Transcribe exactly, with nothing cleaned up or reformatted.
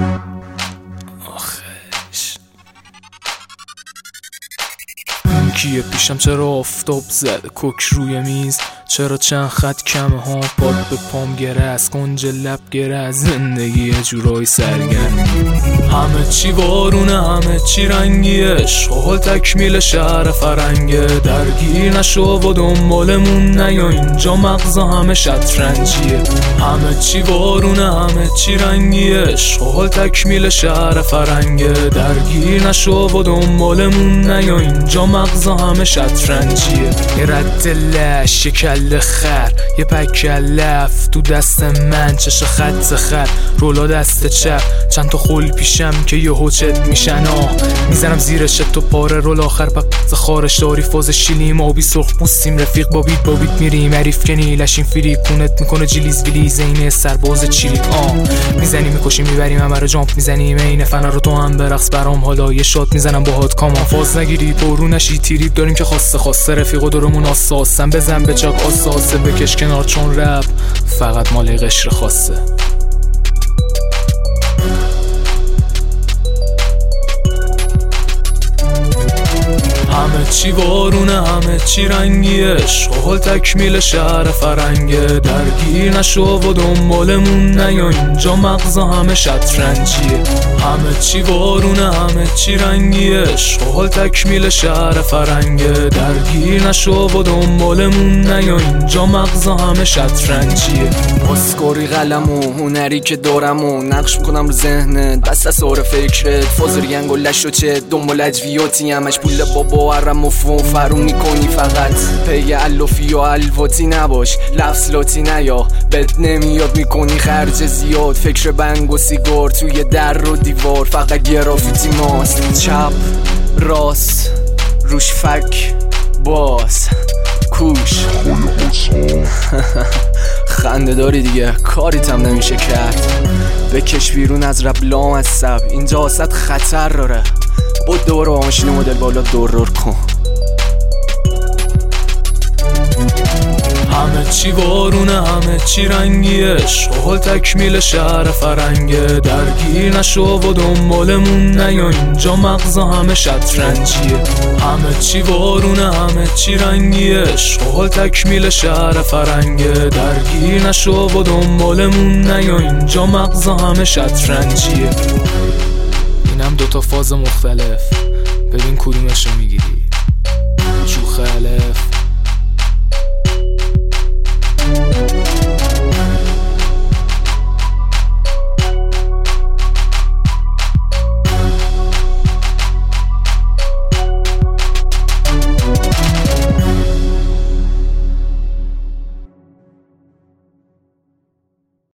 آخش این کیه پیشم؟ چرا آفتاب زده کوک روی میز؟ چرا چند خط کمه ها؟ باد به پام گره از کنج لب گره از زندگی یه جورایی سرگرم. همه چی وارونه همه چی رنگیه، حال تکمیل شهر فرنگه. درگیر نشو و دنبالمون نیا، اینجا مغزا همه شطرنجیه. همه چی وارونه همه چی رنگیه، حال تکمیل شهر فرنگه. درگیر نشو و دنبالمون نیا، اینجا مغزا همه شطرنجیه. یه رد لش یه کل خر یه پک لف تو دست من، چش خط خط رولا دست چپ، چند تا خول پیشم که یه هوچت میشن. آه میزنم زیرش تو پاره رول آخر پق خارش داری فاز شیلیم آبی سرخ پوستیم رفیق با بیت با بیت میریم عریف کنی لشیم فری کونت میکنه جلیز ویلیز اینه سرباز چیلیک. آه میزنیم میکشیم میبریم همه رو جامپ میزنیم این فنر رو تو هم برقص برام حالا یه شات میزنم باهات کامان فاز نگیری پرو نشی تیریب داریم که خاصه خاصه رفیق و دورمون آساسن بزن به چاک آساسه بکش کنار چون رپ فقط مال قشر خاصه. همه چی وارونه همه چی رنگیه، حال تکمیل شهر فرنگه. درگیر نشو و دنبالمون نیا، اینجا مغزا همه شطرنجیه. همه چی وارونه همه چی رنگیه، حال تکمیل شهر فرنگه. درگیر نشو و دنبالمون نیا، اینجا مغزا همه شطرنجیه. اسکوری قلم و هنری که دارم و نقش میکنم رو ذهنت بس از سور فکرت فازری انگلش و چه دنبال اجویاتی همش پول بابا ورم و فون فرو میکنی فقط پی الافی و الواتی نباش لفظ لاتی نیا بد نمیاد میکنی خرج زیاد فکر بنگ و سیگار توی در و دیوار فقط گرافیتی ماست چپ راست روش فک باز کوش خنده داری دیگه کاریتم نمیشه کرد بکش بیرون از رب لام از سب اینجا آسد خطر داره بود دوباره آماشین مدل بالا دورور کن. همه چی وارونه همه چی رنگیه، حال تکمیل شهر فرنگه. درگیر نشو و دنبالمون نیا، اینجا مغزا همه شطرنجیه. همه چی وارونه همه چی رنگیه، حال تکمیل شهر فرنگه. درگیر نشو و دنبالمون نیا، اینجا مغزا همه شطرنجیه. اینم دوتا فاز مختلف ببین کدومشو میگیری. شوخ الف